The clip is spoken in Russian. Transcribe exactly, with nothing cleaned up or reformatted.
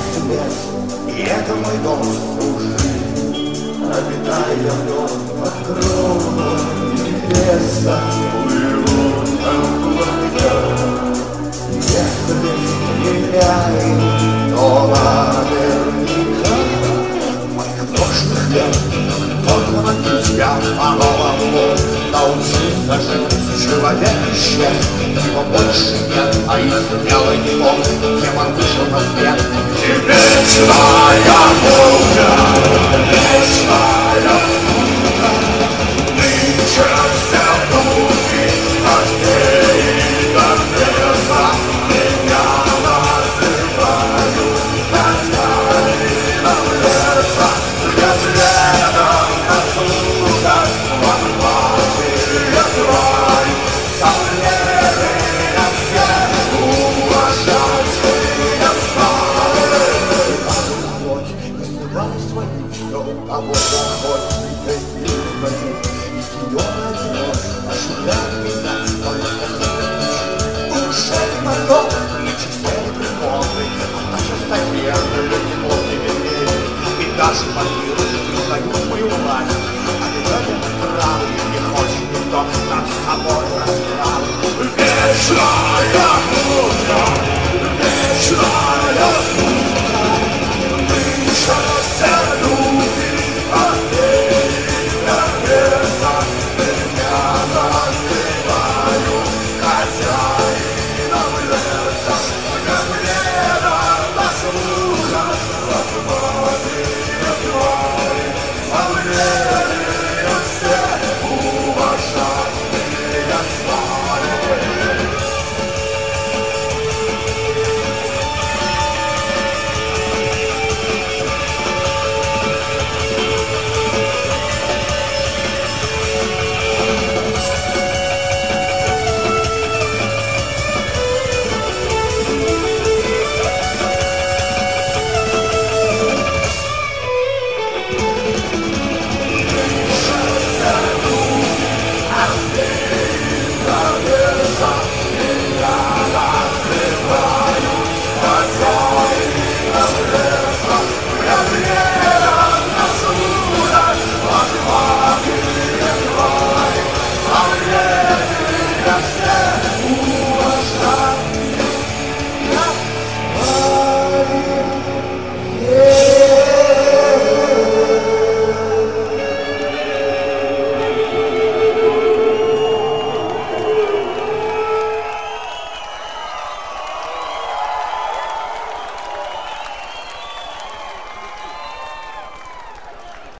есть лес, и это мой дом уже. Обитая в нем под кровом небеса, плывут облака. Если стреляет, то наверняка моих прошлых лет кто-то вокруг тебя по-новому научился жить. Человек исчез, его больше нет, а если дело не мог, тем он вышел на свет. И вечная мука, вечная мука, нынче все пути ночей до леса меня называют хозяином леса. Я следом отсюда вам платье край, сомнения все уважайте стали. Плоть называй свою все, кого хоть прикатил в ночи, и ее найдешь, ожидать меня, только светочи. Ушей мое, не чистей примолвы, а наша статья, люди плотные вернее, и даже